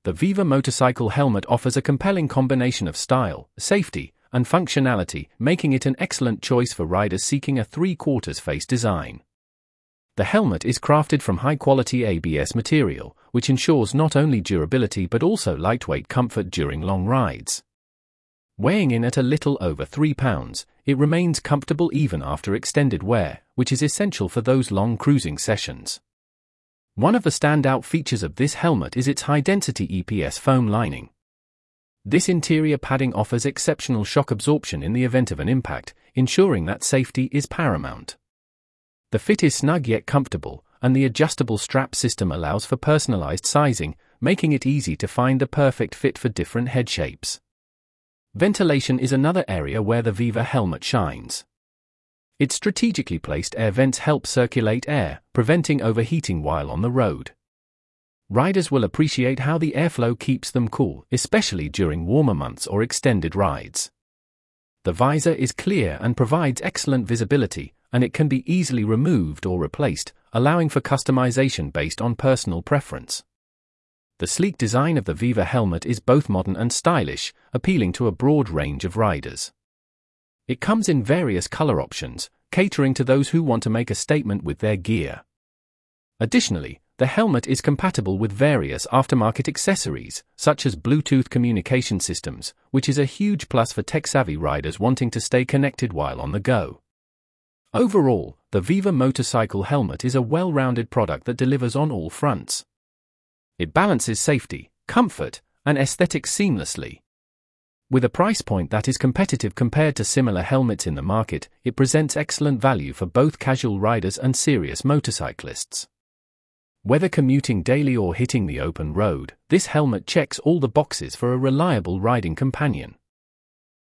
The Viva motorcycle helmet offers a compelling combination of style, safety, and functionality, making it an excellent choice for riders seeking a three-quarters face design. The helmet is crafted from high-quality ABS material, which ensures not only durability but also lightweight comfort during long rides. Weighing in at a little over 3 pounds, it remains comfortable even after extended wear, which is essential for those long cruising sessions. One of the standout features of this helmet is its high-density EPS foam lining. This interior padding offers exceptional shock absorption in the event of an impact, ensuring that safety is paramount. The fit is snug yet comfortable, and the adjustable strap system allows for personalized sizing, making it easy to find the perfect fit for different head shapes. Ventilation is another area where the Viva helmet shines. Its strategically placed air vents help circulate air, preventing overheating while on the road. Riders will appreciate how the airflow keeps them cool, especially during warmer months or extended rides. The visor is clear and provides excellent visibility, and it can be easily removed or replaced, allowing for customization based on personal preference. The sleek design of the Viva helmet is both modern and stylish, appealing to a broad range of riders. It comes in various color options, catering to those who want to make a statement with their gear. Additionally, the helmet is compatible with various aftermarket accessories, such as Bluetooth communication systems, which is a huge plus for tech-savvy riders wanting to stay connected while on the go. Overall, the Viva motorcycle helmet is a well-rounded product that delivers on all fronts. It balances safety, comfort, and aesthetics seamlessly. With a price point that is competitive compared to similar helmets in the market, it presents excellent value for both casual riders and serious motorcyclists. Whether commuting daily or hitting the open road, this helmet checks all the boxes for a reliable riding companion.